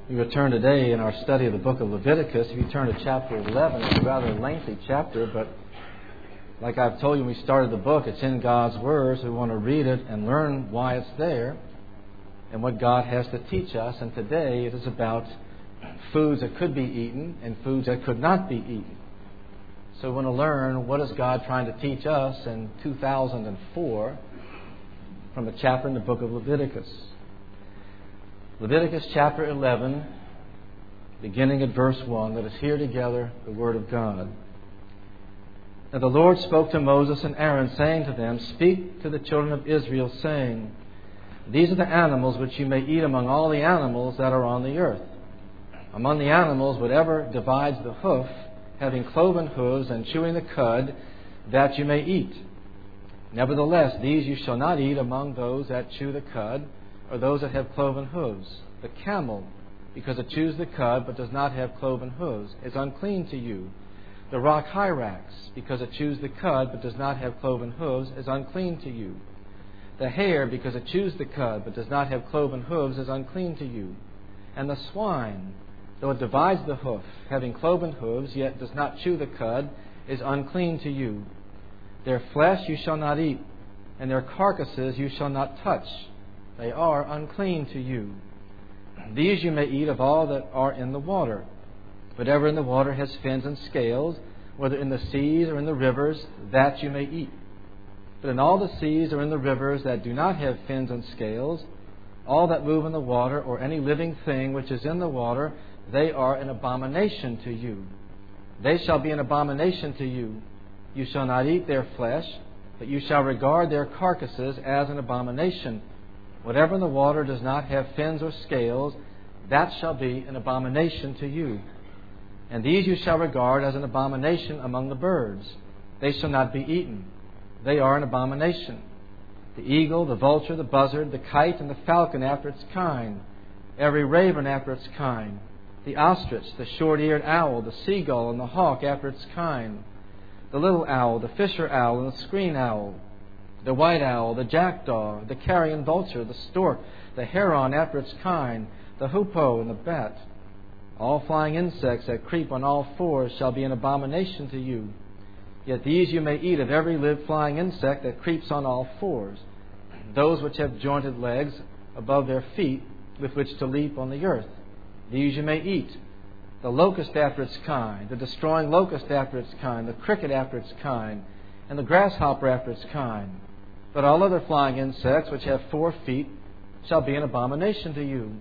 We return today in our study of the book of Leviticus. If you turn to chapter 11, it's a rather lengthy chapter, but like I've told you when we started the book, it's in God's Word, so we want to read it and learn why it's there and what God has to teach us. And today it is about foods that could be eaten and foods that could not be eaten. So we want to learn what is God trying to teach us in 2004 from a chapter in the book of Leviticus. Leviticus chapter 11, beginning at verse 1. Let us hear together the Word of God. Now the Lord spoke to Moses and Aaron, saying to them, Speak to the children of Israel, saying, These are the animals which you may eat among all the animals that are on the earth. Among the animals, whatever divides the hoof, having cloven hooves and chewing the cud, that you may eat. Nevertheless, these you shall not eat among those that chew the cud, or those that have cloven hooves. The camel, because it chews the cud but does not have cloven hooves, is unclean to you. The rock hyrax, because it chews the cud but does not have cloven hooves, is unclean to you. The hare, because it chews the cud but does not have cloven hooves, is unclean to you. And the swine, though it divides the hoof, having cloven hooves, yet does not chew the cud, is unclean to you. Their flesh you shall not eat, and their carcasses you shall not touch. They are unclean to you. These you may eat of all that are in the water. Whatever in the water has fins and scales, whether in the seas or in the rivers, that you may eat. But in all the seas or in the rivers that do not have fins and scales, all that move in the water, or any living thing which is in the water, they are an abomination to you. They shall be an abomination to you. You shall not eat their flesh, but you shall regard their carcasses as an abomination. Whatever in the water does not have fins or scales, that shall be an abomination to you. And these you shall regard as an abomination among the birds. They shall not be eaten. They are an abomination. The eagle, the vulture, the buzzard, the kite, and the falcon after its kind. Every raven after its kind. The ostrich, the short-eared owl, the seagull, and the hawk after its kind. The little owl, the fisher owl, and the screen owl. The white owl, the jackdaw, the carrion vulture, the stork, the heron after its kind, the hoopoe, and the bat. All flying insects that creep on all fours shall be an abomination to you. Yet these you may eat of every live flying insect that creeps on all fours, those which have jointed legs above their feet with which to leap on the earth. These you may eat. The locust after its kind, the destroying locust after its kind, the cricket after its kind, and the grasshopper after its kind. But all other flying insects which have 4 feet shall be an abomination to you.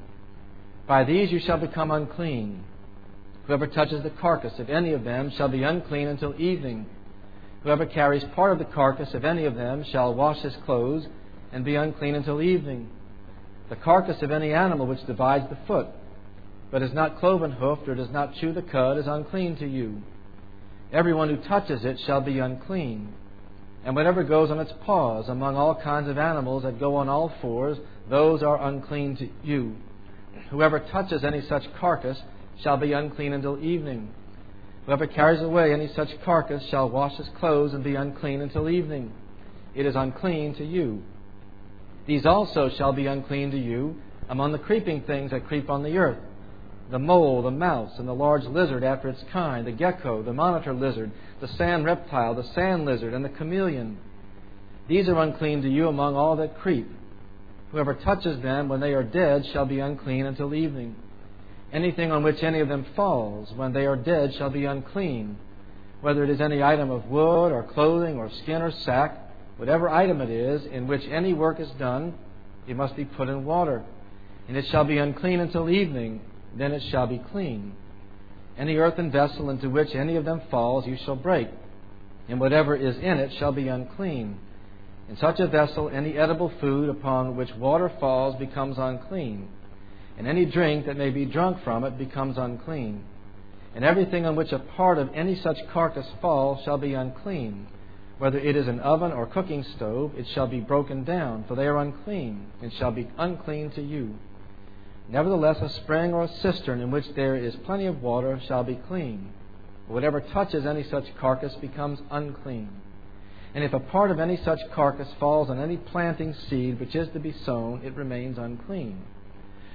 By these you shall become unclean. Whoever touches the carcass of any of them shall be unclean until evening. Whoever carries part of the carcass of any of them shall wash his clothes and be unclean until evening. The carcass of any animal which divides the foot, but is not cloven-hoofed or does not chew the cud, is unclean to you. Everyone who touches it shall be unclean. And whatever goes on its paws among all kinds of animals that go on all fours, those are unclean to you. Whoever touches any such carcass shall be unclean until evening. Whoever carries away any such carcass shall wash his clothes and be unclean until evening. It is unclean to you. These also shall be unclean to you among the creeping things that creep on the earth. The mole, the mouse, and the large lizard after its kind, the gecko, the monitor lizard, the sand reptile, the sand lizard, and the chameleon. These are unclean to you among all that creep. Whoever touches them when they are dead shall be unclean until evening. Anything on which any of them falls when they are dead shall be unclean, whether it is any item of wood or clothing or skin or sack, whatever item it is in which any work is done, it must be put in water, and it shall be unclean until evening. Then it shall be clean. Any earthen vessel into which any of them falls you shall break, and whatever is in it shall be unclean. In such a vessel any edible food upon which water falls becomes unclean, and any drink that may be drunk from it becomes unclean. And everything on which a part of any such carcass falls shall be unclean. Whether it is an oven or cooking stove, it shall be broken down, for they are unclean, and shall be unclean to you. Nevertheless, a spring or a cistern in which there is plenty of water shall be clean. Whatever touches any such carcass becomes unclean. And if a part of any such carcass falls on any planting seed which is to be sown, it remains unclean.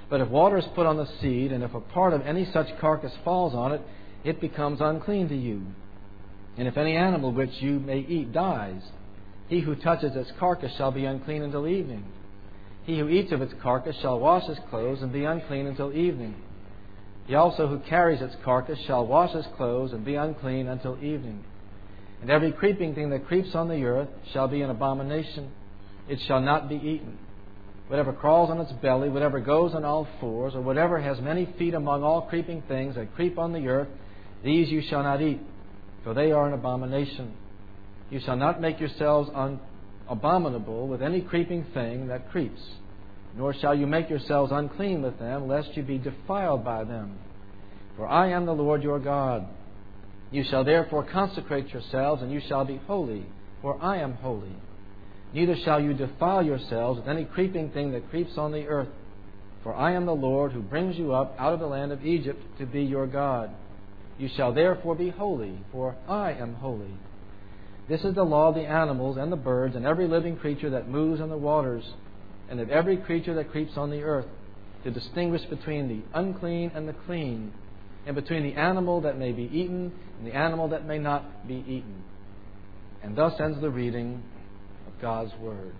But if water is put on the seed, and if a part of any such carcass falls on it, it becomes unclean to you. And if any animal which you may eat dies, he who touches its carcass shall be unclean until evening. He who eats of its carcass shall wash his clothes and be unclean until evening. He also who carries its carcass shall wash his clothes and be unclean until evening. And every creeping thing that creeps on the earth shall be an abomination. It shall not be eaten. Whatever crawls on its belly, whatever goes on all fours, or whatever has many feet among all creeping things that creep on the earth, these you shall not eat, for they are an abomination. You shall not make yourselves abominable with any creeping thing that creeps, nor shall you make yourselves unclean with them, lest you be defiled by them. For I am the Lord your God. You shall therefore consecrate yourselves, and you shall be holy, for I am holy. Neither shall you defile yourselves with any creeping thing that creeps on the earth. For I am the Lord who brings you up out of the land of Egypt to be your God. You shall therefore be holy, for I am holy. This is the law of the animals and the birds and every living creature that moves on the waters, and of every creature that creeps on the earth, to distinguish between the unclean and the clean, and between the animal that may be eaten and the animal that may not be eaten. And thus ends the reading of God's Word.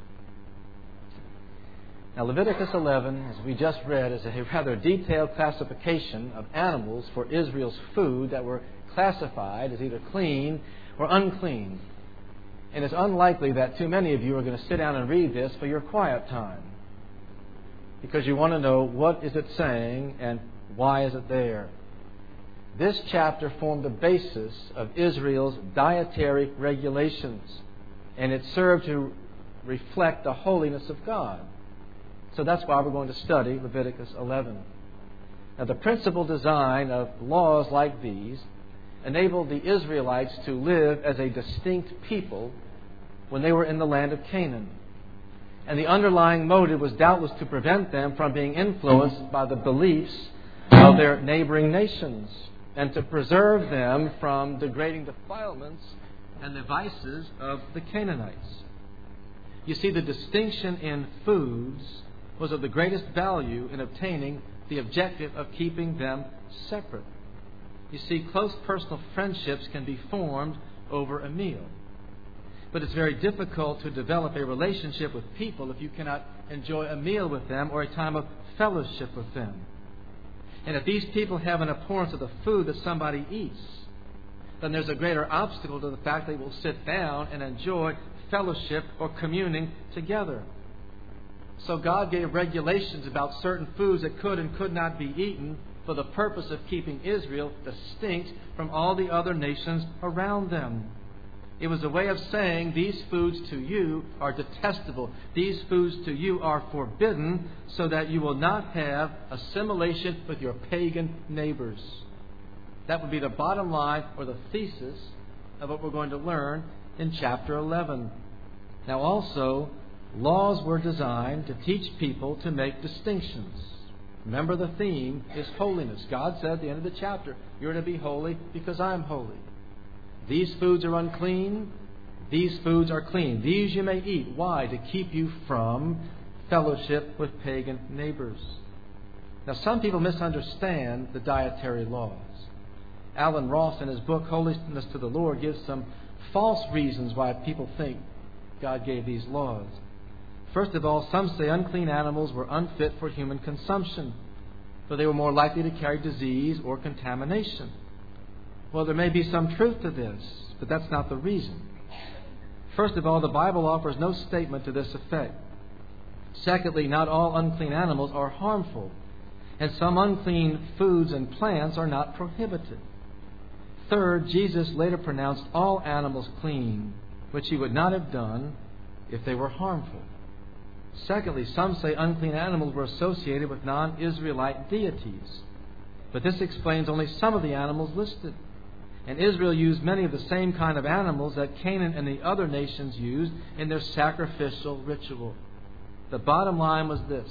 Now, Leviticus 11, as we just read, is a rather detailed classification of animals for Israel's food that were classified as either clean or unclean. And it's unlikely that too many of you are going to sit down and read this for your quiet time, because you want to know what is it saying and why is it there. This chapter formed the basis of Israel's dietary regulations, and it served to reflect the holiness of God. So that's why we're going to study Leviticus 11. Now, the principal design of laws like these enabled the Israelites to live as a distinct people when they were in the land of Canaan. And the underlying motive was doubtless to prevent them from being influenced by the beliefs of their neighboring nations, and to preserve them from degrading defilements and the vices of the Canaanites. You see, the distinction in foods was of the greatest value in obtaining the objective of keeping them separate. You see, close personal friendships can be formed over a meal. But it's very difficult to develop a relationship with people if you cannot enjoy a meal with them or a time of fellowship with them. And if these people have an abhorrence of the food that somebody eats, then there's a greater obstacle to the fact they will sit down and enjoy fellowship or communing together. So God gave regulations about certain foods that could and could not be eaten for the purpose of keeping Israel distinct from all the other nations around them. It was a way of saying, these foods to you are detestable. These foods to you are forbidden, so that you will not have assimilation with your pagan neighbors. That would be the bottom line or the thesis of what we're going to learn in chapter 11. Now also, laws were designed to teach people to make distinctions. Remember, the theme is holiness. God said at the end of the chapter, you're to be holy because I'm holy. These foods are unclean. These foods are clean. These you may eat. Why? To keep you from fellowship with pagan neighbors. Now, some people misunderstand the dietary laws. Alan Ross, in his book, Holiness to the Lord, gives some false reasons why people think God gave these laws. First of all, some say unclean animals were unfit for human consumption, for they were more likely to carry disease or contamination. Well, there may be some truth to this, but that's not the reason. First of all, the Bible offers no statement to this effect. Secondly, not all unclean animals are harmful, and some unclean foods and plants are not prohibited. Third, Jesus later pronounced all animals clean, which he would not have done if they were harmful. Secondly, some say unclean animals were associated with non-Israelite deities, but this explains only some of the animals listed. And Israel used many of the same kind of animals that Canaan and the other nations used in their sacrificial ritual. The bottom line was this: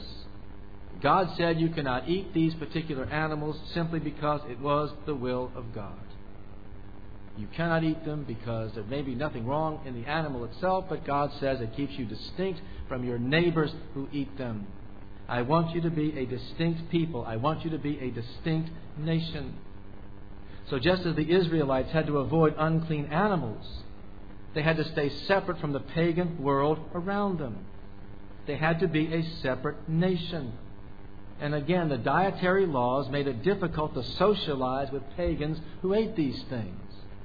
God said you cannot eat these particular animals simply because it was the will of God. You cannot eat them because there may be nothing wrong in the animal itself, but God says it keeps you distinct from your neighbors who eat them. I want you to be a distinct people. I want you to be a distinct nation. So just as the Israelites had to avoid unclean animals, they had to stay separate from the pagan world around them. They had to be a separate nation. And again, the dietary laws made it difficult to socialize with pagans who ate these things.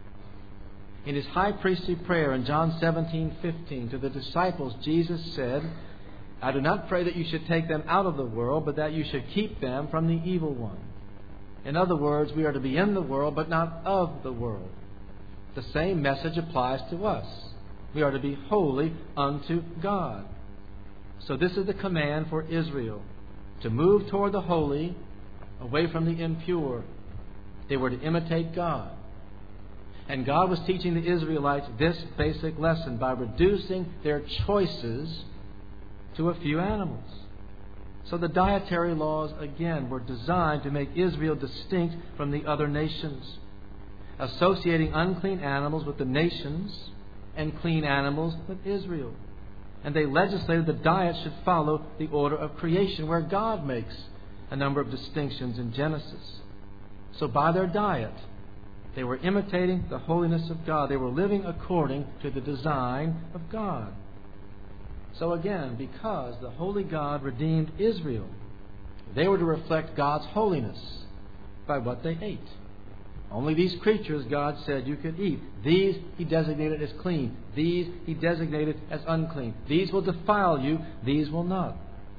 In His high priestly prayer in John 17:15 to the disciples, Jesus said, I do not pray that you should take them out of the world, but that you should keep them from the evil one. In other words, we are to be in the world, but not of the world. The same message applies to us. We are to be holy unto God. So this is the command for Israel, to move toward the holy, away from the impure. They were to imitate God. And God was teaching the Israelites this basic lesson by reducing their choices to a few animals. So the dietary laws, again, were designed to make Israel distinct from the other nations, associating unclean animals with the nations and clean animals with Israel. And they legislated the diet should follow the order of creation, where God makes a number of distinctions in Genesis. So by their diet, they were imitating the holiness of God. They were living according to the design of God. So again, because the holy God redeemed Israel, they were to reflect God's holiness by what they ate. Only these creatures, God said, you could eat. These He designated as clean. These He designated as unclean. These will defile you. These will not.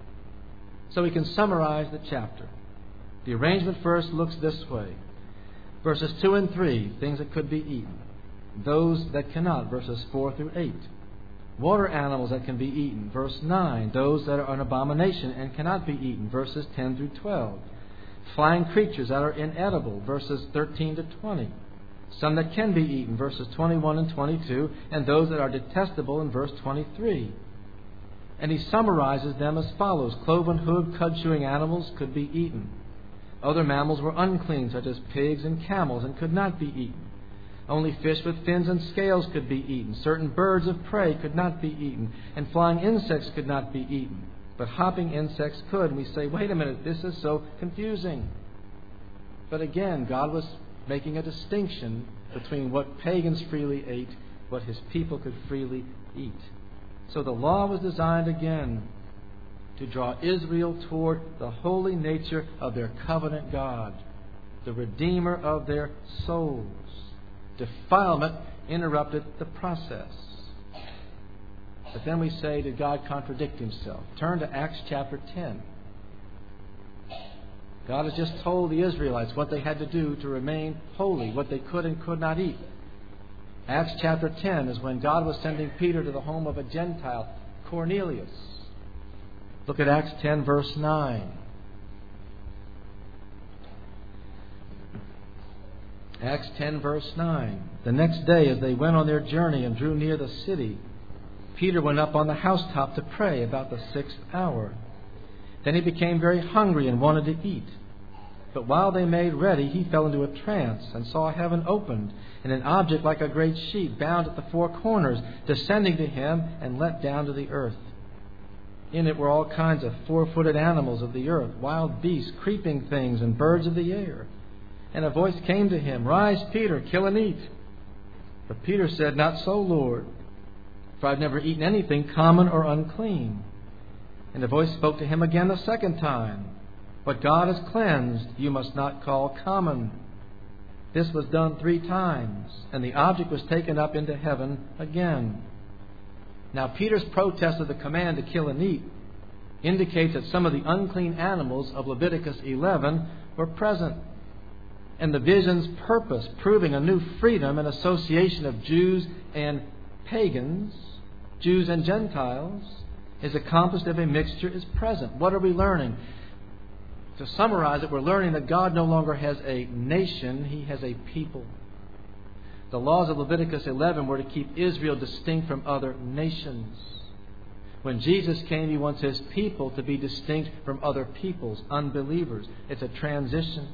So we can summarize the chapter. The arrangement first looks this way. Verses 2 and 3, things that could be eaten. Those that cannot, verses 4 through 8. Water animals that can be eaten, verse 9. Those that are an abomination and cannot be eaten, verses 10 through 12. Flying creatures that are inedible, verses 13 to 20. Some that can be eaten, verses 21 and 22. And those that are detestable in verse 23. And he summarizes them as follows. Cloven hoof, cud-chewing animals could be eaten. Other mammals were unclean, such as pigs and camels, and could not be eaten. Only fish with fins and scales could be eaten. Certain birds of prey could not be eaten. And flying insects could not be eaten. But hopping insects could. And we say, wait a minute, this is so confusing. But again, God was making a distinction between what pagans freely ate, what His people could freely eat. So the law was designed again to draw Israel toward the holy nature of their covenant God, the Redeemer of their souls. Defilement interrupted the process. But then we say, did God contradict Himself? Turn to Acts chapter 10. God has just told the Israelites what they had to do to remain holy, what they could and could not eat. Acts chapter 10 is when God was sending Peter to the home of a Gentile, Cornelius. Look at Acts 10, verse 9. Acts 10, verse 9. The next day, as they went on their journey and drew near the city, Peter went up on the housetop to pray about the 6th hour. Then he became very hungry and wanted to eat. But while they made ready, he fell into a trance and saw heaven opened, and an object like a great sheet bound at the four corners, descending to him and let down to the earth. In it were all kinds of four-footed animals of the earth, wild beasts, creeping things, and birds of the air. And a voice came to him, Rise, Peter, kill and eat. But Peter said, Not so, Lord, for I've never eaten anything common or unclean. And the voice spoke to him again the second time, What God has cleansed, you must not call common. This was done 3 times, and the object was taken up into heaven again. Now Peter's protest of the command to kill and eat indicates that some of the unclean animals of Leviticus 11 were present. And the vision's purpose, proving a new freedom and association of Jews and pagans, Jews and Gentiles, is accomplished if a mixture is present. What are we learning? To summarize it, we're learning that God no longer has a nation, He has a people. The laws of Leviticus 11 were to keep Israel distinct from other nations. When Jesus came, He wants His people to be distinct from other peoples, unbelievers. It's a transition.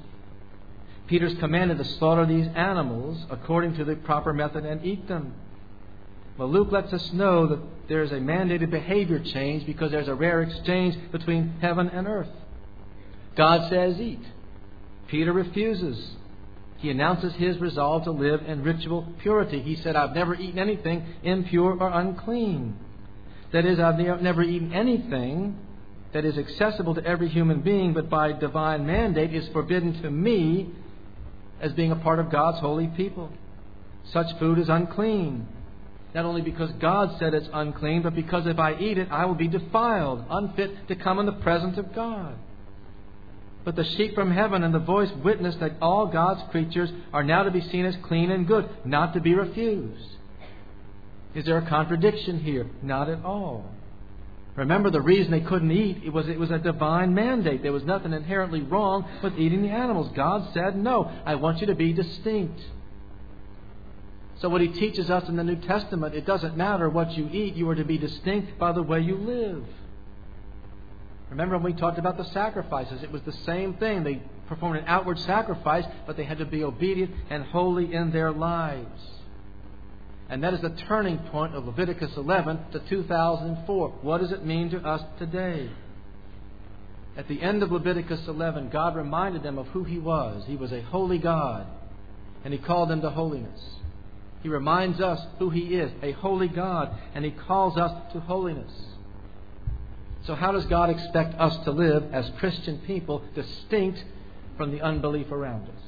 Peter's commanded to slaughter these animals according to the proper method and eat them. Well, Luke lets us know that there's a mandated behavior change because there's a rare exchange between heaven and earth. God says, eat. Peter refuses. He announces his resolve to live in ritual purity. He said, I've never eaten anything impure or unclean. That is, I've never eaten anything that is accessible to every human being, but by divine mandate is forbidden to me as being a part of God's holy people. Such food is unclean. Not only because God said it's unclean, but because if I eat it, I will be defiled, unfit to come in the presence of God. But the sheep from heaven and the voice witness that all God's creatures are now to be seen as clean and good, not to be refused. Is there a contradiction here? Not at all. Remember, the reason they couldn't eat, it was a divine mandate. There was nothing inherently wrong with eating the animals. God said, no, I want you to be distinct. So what He teaches us in the New Testament, it doesn't matter what you eat, you are to be distinct by the way you live. Remember when we talked about the sacrifices, it was the same thing. They performed an outward sacrifice, but they had to be obedient and holy in their lives. And that is the turning point of Leviticus 11 to 2004. What does it mean to us today? At the end of Leviticus 11, God reminded them of who He was. He was a holy God, and He called them to holiness. He reminds us who He is, a holy God, and He calls us to holiness. So how does God expect us to live as Christian people, distinct from the unbelief around us?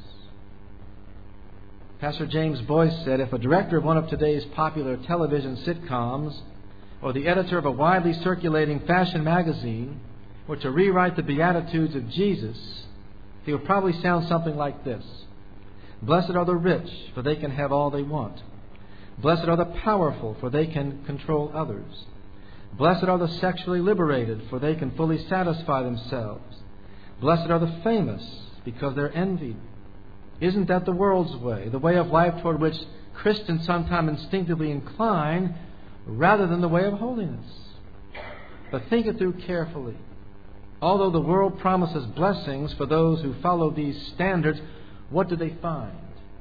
Pastor James Boyce said, if a director of one of today's popular television sitcoms or the editor of a widely circulating fashion magazine were to rewrite the Beatitudes of Jesus, he would probably sound something like this. Blessed are the rich, for they can have all they want. Blessed are the powerful, for they can control others. Blessed are the sexually liberated, for they can fully satisfy themselves. Blessed are the famous, because they're envied. Isn't that the world's way, the way of life toward which Christians sometimes instinctively incline, rather than the way of holiness? But think it through carefully. Although the world promises blessings for those who follow these standards, what do they find?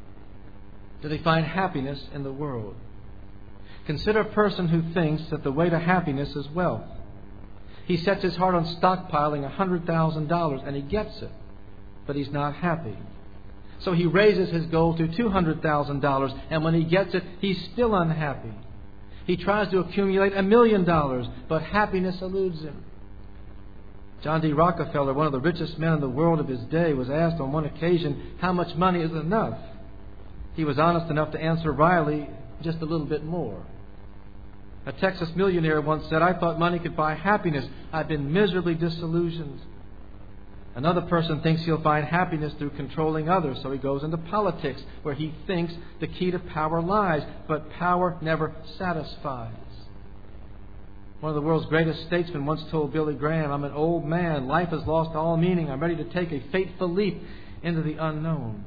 Do they find happiness in the world? Consider a person who thinks that the way to happiness is wealth. He sets his heart on stockpiling $100,000 and he gets it, but he's not happy. So he raises his goal to $200,000, and when he gets it, he's still unhappy. He tries to accumulate $1 million, but happiness eludes him. John D. Rockefeller, one of the richest men in the world of his day, was asked on one occasion how much money is enough. He was honest enough to answer wryly, just a little bit more. A Texas millionaire once said, I thought money could buy happiness. I've been miserably disillusioned. Another person thinks he'll find happiness through controlling others, so he goes into politics, where he thinks the key to power lies. But power never satisfies. One of the world's greatest statesmen once told Billy Graham, I'm an old man. Life has lost all meaning. I'm ready to take a fateful leap into the unknown.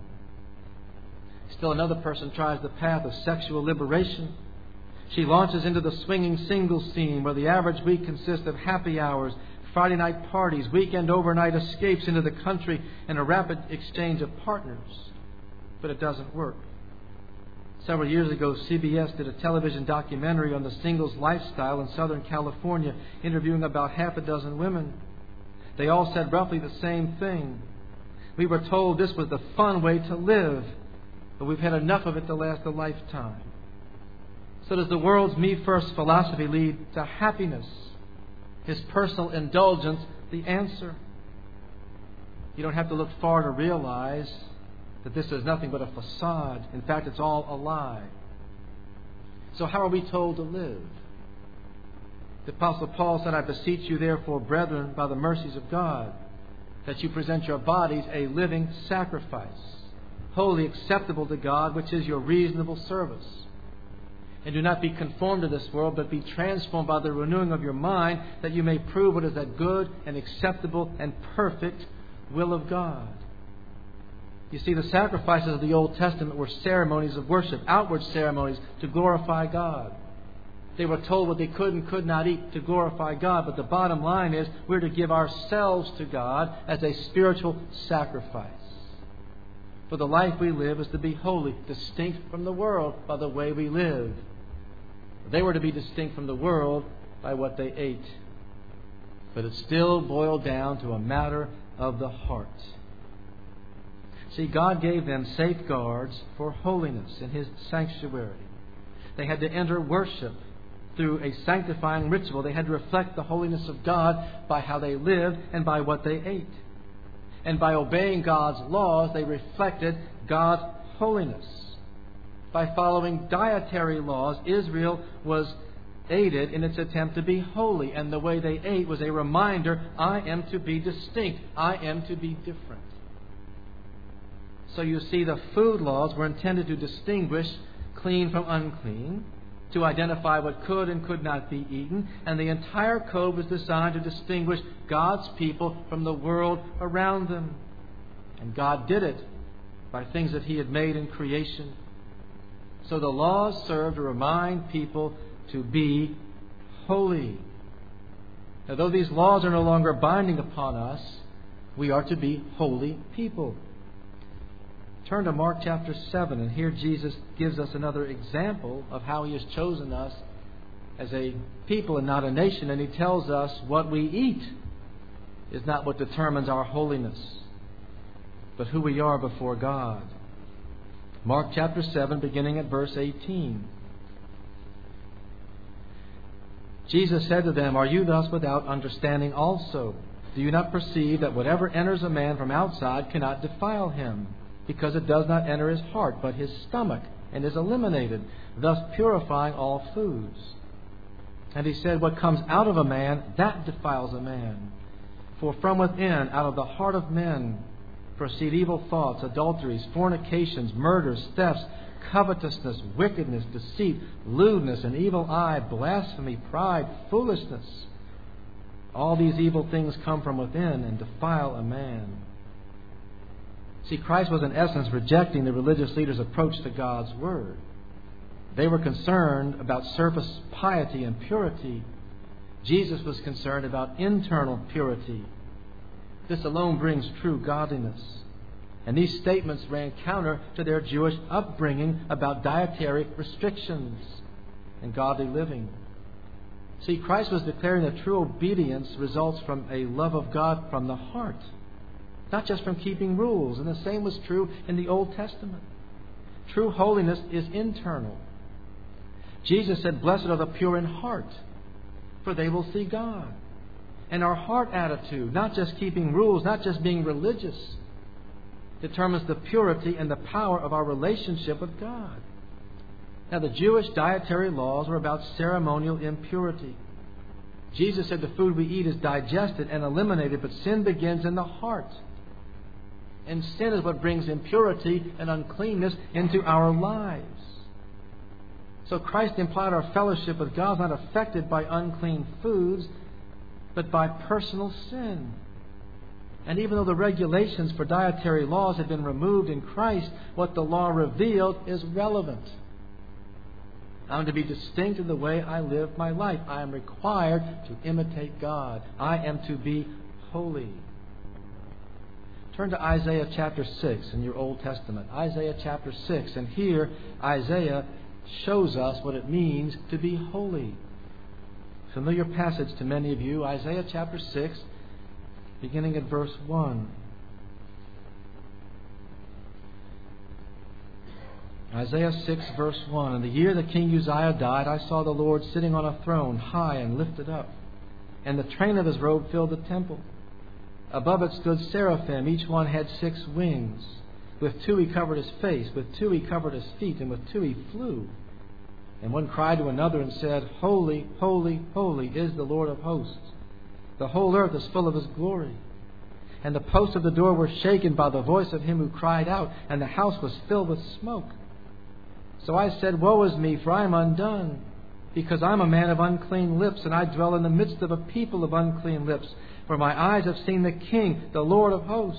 Still another person tries the path of sexual liberation. She launches into the swinging singles scene, where the average week consists of happy hours, Friday night parties, weekend overnight escapes into the country, and a rapid exchange of partners. But it doesn't work. Several years ago, CBS did a television documentary on the singles lifestyle in Southern California, interviewing about half a dozen women. They all said roughly the same thing. We were told this was the fun way to live, but we've had enough of it to last a lifetime. So does the world's me first philosophy lead to happiness? Is personal indulgence the answer? You don't have to look far to realize that this is nothing but a facade. In fact, it's all a lie. So how are we told to live? The Apostle Paul said, I beseech you therefore, brethren, by the mercies of God, that you present your bodies a living sacrifice, wholly acceptable to God, which is your reasonable service. And do not be conformed to this world, but be transformed by the renewing of your mind, that you may prove what is that good and acceptable and perfect will of God. You see, the sacrifices of the Old Testament were ceremonies of worship, outward ceremonies to glorify God. They were told what they could and could not eat to glorify God. But the bottom line is we're to give ourselves to God as a spiritual sacrifice. For the life we live is to be holy, distinct from the world by the way we live. They were to be distinct from the world by what they ate. But it still boiled down to a matter of the heart. See, God gave them safeguards for holiness in His sanctuary. They had to enter worship through a sanctifying ritual. They had to reflect the holiness of God by how they lived and by what they ate. And by obeying God's laws, they reflected God's holiness. By following dietary laws, Israel was aided in its attempt to be holy. And the way they ate was a reminder, I am to be distinct. I am to be different. So you see, the food laws were intended to distinguish clean from unclean, to identify what could and could not be eaten. And the entire code was designed to distinguish God's people from the world around them. And God did it by things that He had made in creation. So the laws serve to remind people to be holy. Now, though these laws are no longer binding upon us, we are to be holy people. Turn to Mark chapter 7, and here Jesus gives us another example of how He has chosen us as a people and not a nation. And He tells us what we eat is not what determines our holiness, but who we are before God. Mark chapter 7, beginning at verse 18. Jesus said to them, Are you thus without understanding also? Do you not perceive that whatever enters a man from outside cannot defile him? Because it does not enter his heart, but his stomach, and is eliminated, thus purifying all foods. And He said, What comes out of a man, that defiles a man. For from within, out of the heart of men, proceed evil thoughts, adulteries, fornications, murders, thefts, covetousness, wickedness, deceit, lewdness, an evil eye, blasphemy, pride, foolishness. All these evil things come from within and defile a man. See, Christ was in essence rejecting the religious leaders' approach to God's Word. They were concerned about surface piety and purity. Jesus was concerned about internal purity. This alone brings true godliness. And these statements ran counter to their Jewish upbringing about dietary restrictions and godly living. See, Christ was declaring that true obedience results from a love of God from the heart, not just from keeping rules. And the same was true in the Old Testament. True holiness is internal. Jesus said, Blessed are the pure in heart, for they will see God. And our heart attitude, not just keeping rules, not just being religious, determines the purity and the power of our relationship with God. Now, the Jewish dietary laws were about ceremonial impurity. Jesus said the food we eat is digested and eliminated, but sin begins in the heart. And sin is what brings impurity and uncleanness into our lives. So Christ implied our fellowship with God is not affected by unclean foods, but by personal sin. And even though the regulations for dietary laws have been removed in Christ, what the law revealed is relevant. I'm to be distinct in the way I live my life. I am required to imitate God. I am to be holy. Turn to Isaiah chapter 6 in your Old Testament. Isaiah chapter 6. And here Isaiah shows us what it means to be holy. Familiar passage to many of you. Isaiah chapter 6, beginning at verse 1. Isaiah 6, verse 1. In the year that King Uzziah died, I saw the Lord sitting on a throne, high and lifted up, and the train of His robe filled the temple. Above it stood seraphim. Each one had 6 wings. With 2 He covered His face, with 2 He covered His feet, and with 2 He flew. And one cried to another and said, Holy, holy, holy is the Lord of hosts. The whole earth is full of His glory. And the posts of the door were shaken by the voice of him who cried out, and the house was filled with smoke. So I said, Woe is me, for I am undone, because I am a man of unclean lips, and I dwell in the midst of a people of unclean lips. For my eyes have seen the King, the Lord of hosts.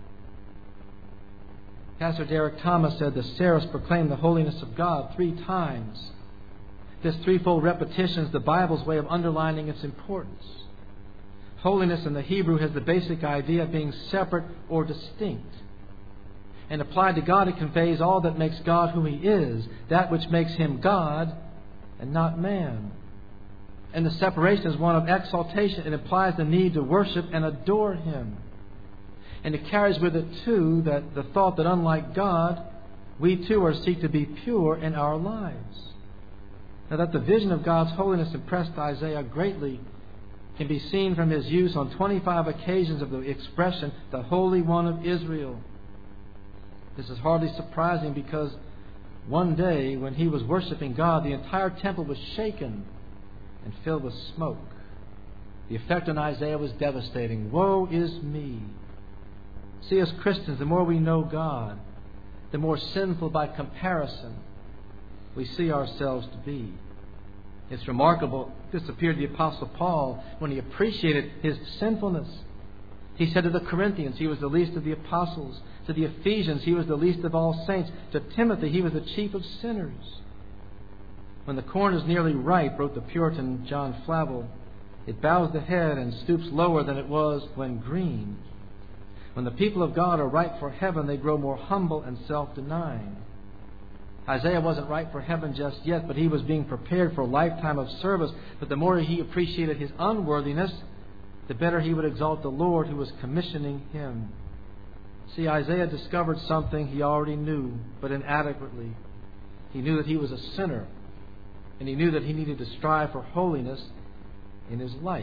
Pastor Derek Thomas said the seraphs proclaimed the holiness of God 3 times. This threefold repetition is the Bible's way of underlining its importance. Holiness in the Hebrew has the basic idea of being separate or distinct. And applied to God, it conveys all that makes God who He is, that which makes Him God, and not man. And the separation is one of exaltation. It implies the need to worship and adore Him. And it carries with it, too, that the thought that unlike God, we too are seek to be pure in our lives. Now that the vision of God's holiness impressed Isaiah greatly can be seen from his use on 25 occasions of the expression, the Holy One of Israel. This is hardly surprising because one day when he was worshiping God, the entire temple was shaken and filled with smoke. The effect on Isaiah was devastating. Woe is me! See, as Christians, the more we know God, the more sinful by comparison we see ourselves to be. It's remarkable. This appeared to the Apostle Paul when he appreciated his sinfulness. He said to the Corinthians, he was the least of the apostles. To the Ephesians, he was the least of all saints. To Timothy, he was the chief of sinners. When the corn is nearly ripe, wrote the Puritan John Flavel, it bows the head and stoops lower than it was when green. When the people of God are ripe for heaven, they grow more humble and self-denying. Isaiah wasn't ripe for heaven just yet, but he was being prepared for a lifetime of service. But the more he appreciated his unworthiness, the better he would exalt the Lord who was commissioning him. See, Isaiah discovered something he already knew, but inadequately. He knew that he was a sinner, and he knew that he needed to strive for holiness in his life.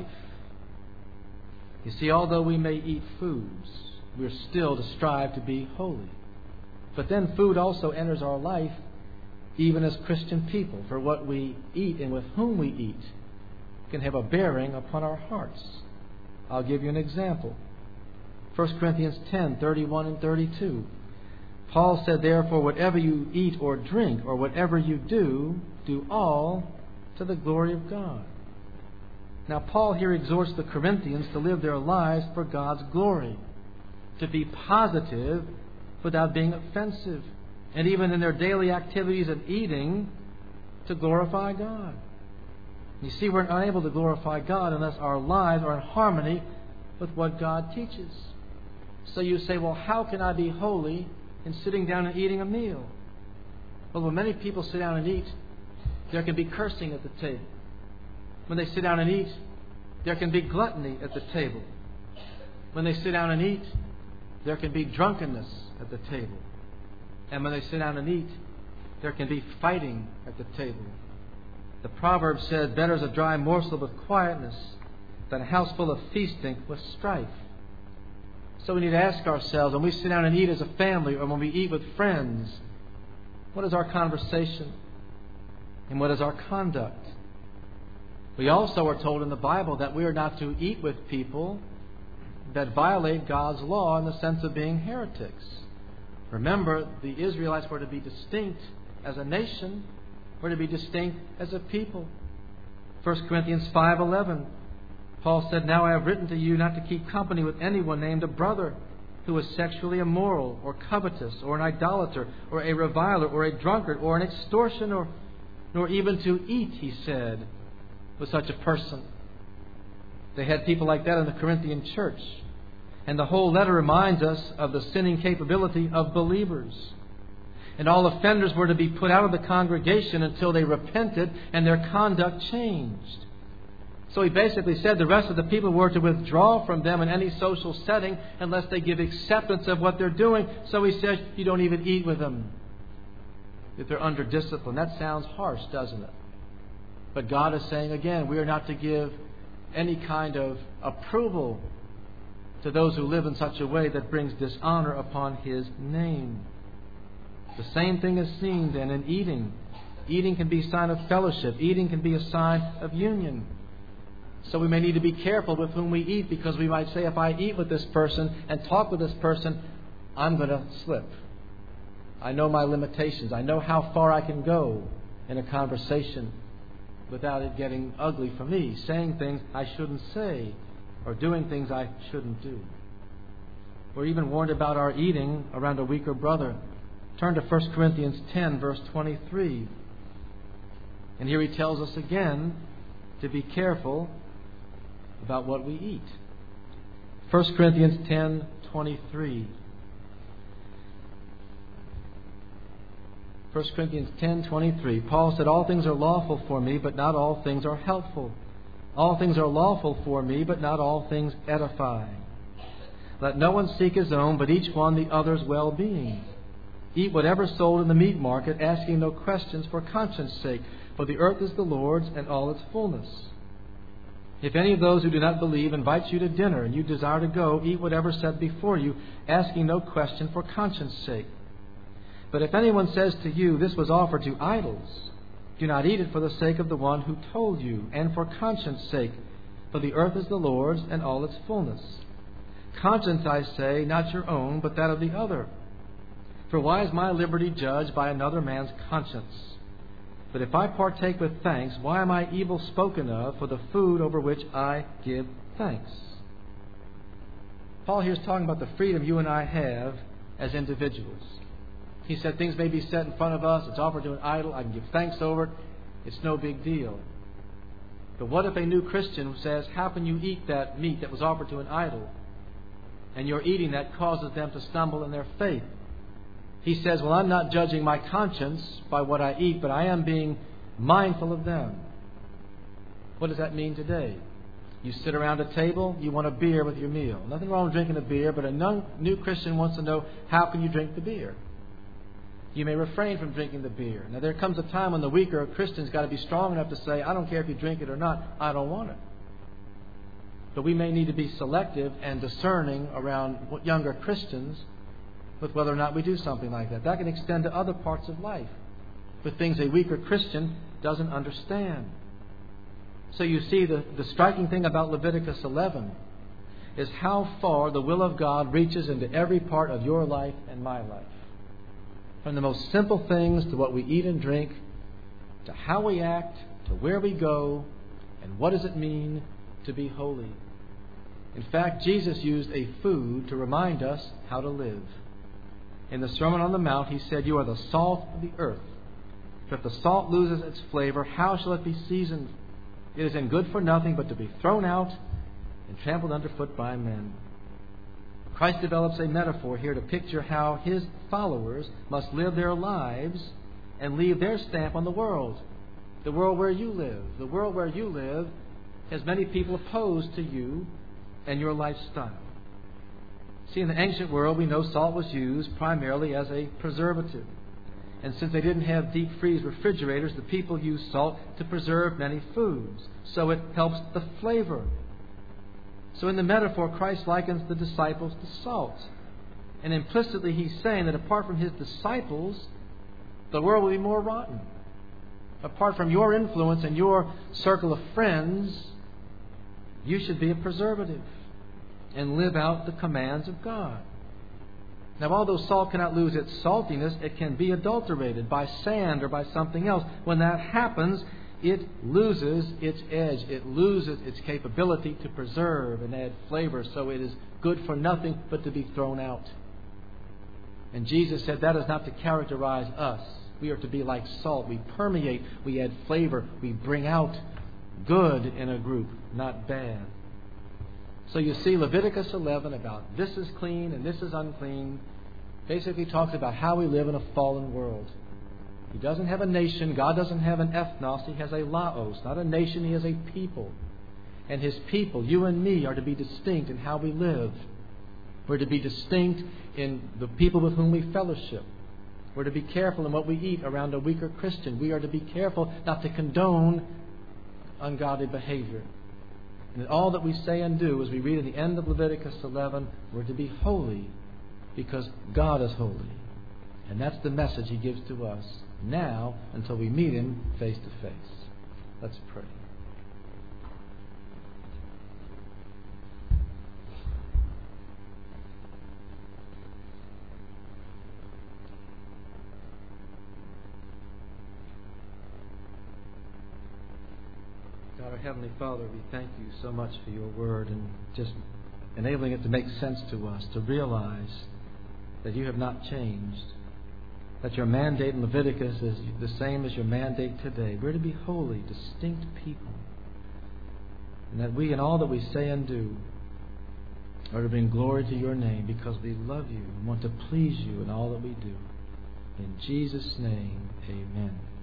You see, although we may eat foods, we're still to strive to be holy. But then food also enters our life, even as Christian people, for what we eat and with whom we eat can have a bearing upon our hearts. I'll give you an example. 1 Corinthians 10:31 and 32. Paul said, therefore, whatever you eat or drink, or whatever you do, do all to the glory of God. Now, Paul here exhorts the Corinthians to live their lives for God's glory, to be positive without being offensive, and even in their daily activities of eating, to glorify God. You see, we're unable to glorify God unless our lives are in harmony with what God teaches. So you say, well, how can I be holy in sitting down and eating a meal? Well, when many people sit down and eat, there can be cursing at the table. When they sit down and eat, there can be gluttony at the table. When they sit down and eat, there can be drunkenness at the table. And when they sit down and eat, there can be fighting at the table. The proverb says, better is a dry morsel with quietness than a house full of feasting with strife. So we need to ask ourselves, when we sit down and eat as a family, or when we eat with friends, what is our conversation? And what is our conduct? We also are told in the Bible that we are not to eat with people that violate God's law in the sense of being heretics. Remember, the Israelites were to be distinct as a nation, were to be distinct as a people. 1 Corinthians 5:11, Paul said, now I have written to you not to keep company with anyone named a brother who is sexually immoral, or covetous, or an idolater, or a reviler, or a drunkard, or an extortioner, nor even to eat, he said, with such a person. They had people like that in the Corinthian church. And the whole letter reminds us of the sinning capability of believers. And all offenders were to be put out of the congregation until they repented and their conduct changed. So he basically said the rest of the people were to withdraw from them in any social setting unless they give acceptance of what they're doing. So he says you don't even eat with them if they're under discipline. That sounds harsh, doesn't it? But God is saying again, we are not to give any kind of approval to those who live in such a way that brings dishonor upon His name. The same thing is seen then in eating. Eating can be a sign of fellowship. Eating can be a sign of union. So we may need to be careful with whom we eat, because we might say, if I eat with this person and talk with this person, I'm going to slip. I know my limitations. I know how far I can go in a conversation without it getting ugly for me, saying things I shouldn't say or doing things I shouldn't do. We're even warned about our eating around a weaker brother. Turn to 1 Corinthians 10, verse 23. And here he tells us again to be careful about what we eat. 1 Corinthians 10:23. 1 Corinthians 10:23, Paul said, "All things are lawful for me, but not all things are helpful. All things are lawful for me, but not all things edify. Let no one seek his own, but each one the other's well-being. Eat whatever's sold in the meat market, asking no questions for conscience sake, for the earth is the Lord's and all its fullness. If any of those who do not believe invites you to dinner and you desire to go, eat whatever's set before you, asking no question for conscience sake. But if anyone says to you, 'This was offered to idols,' do not eat it for the sake of the one who told you, and for conscience sake, for the earth is the Lord's and all its fullness. Conscience, I say, not your own, but that of the other. For why is my liberty judged by another man's conscience? But if I partake with thanks, why am I evil spoken of for the food over which I give thanks?" Paul here is talking about the freedom you and I have as individuals. He said things may be set in front of us, it's offered to an idol, I can give thanks over it, it's no big deal. But what if a new Christian says, "How can you eat that meat that was offered to an idol?" And your eating that causes them to stumble in their faith. He says, "Well, I'm not judging my conscience by what I eat, but I am being mindful of them." What does that mean today? You sit around a table, you want a beer with your meal. Nothing wrong with drinking a beer, but a new Christian wants to know, how can you drink the beer? You may refrain from drinking the beer. Now, there comes a time when the weaker Christian's got to be strong enough to say, "I don't care if you drink it or not, I don't want it." But we may need to be selective and discerning around younger Christians with whether or not we do something like that. That can extend to other parts of life, with things a weaker Christian doesn't understand. So you see, the striking thing about Leviticus 11 is how far the will of God reaches into every part of your life and my life. From the most simple things to what we eat and drink, to how we act, to where we go, and what does it mean to be holy. In fact, Jesus used a food to remind us how to live. In the Sermon on the Mount, He said, "You are the salt of the earth. For if the salt loses its flavor, how shall it be seasoned? It is then good for nothing but to be thrown out and trampled underfoot by men." Christ develops a metaphor here to picture how His followers must live their lives and leave their stamp on the world. The world where you live. The world where you live has many people opposed to you and your lifestyle. See, in the ancient world, we know salt was used primarily as a preservative. And since they didn't have deep freeze refrigerators, the people used salt to preserve many foods. So it helps the flavor. So in the metaphor, Christ likens the disciples to salt. And implicitly He's saying that apart from His disciples, the world will be more rotten. Apart from your influence and your circle of friends, you should be a preservative and live out the commands of God. Now, although salt cannot lose its saltiness, it can be adulterated by sand or by something else. When that happens, it loses its edge. It loses its capability to preserve and add flavor. So it is good for nothing but to be thrown out. And Jesus said that is not to characterize us. We are to be like salt. We permeate, we add flavor, we bring out good in a group, not bad. So you see, Leviticus 11 about this is clean and this is unclean basically talks about how we live in a fallen world. He doesn't have a nation. God doesn't have an ethnos. He has a laos. Not a nation. He has a people. And His people, you and me, are to be distinct in how we live. We're to be distinct in the people with whom we fellowship. We're to be careful in what we eat around a weaker Christian. We are to be careful not to condone ungodly behavior. And in all that we say and do, as we read at the end of Leviticus 11, we're to be holy because God is holy. And that's the message He gives to us now until we meet Him face to face. Let's pray. God, our Heavenly Father, we thank You so much for Your Word and just enabling it to make sense to us, to realize that You have not changed, that Your mandate in Leviticus is the same as Your mandate today. We're to be holy, distinct people, and that we, in all that we say and do, are to bring glory to Your name because we love You and want to please You in all that we do. In Jesus' name, amen.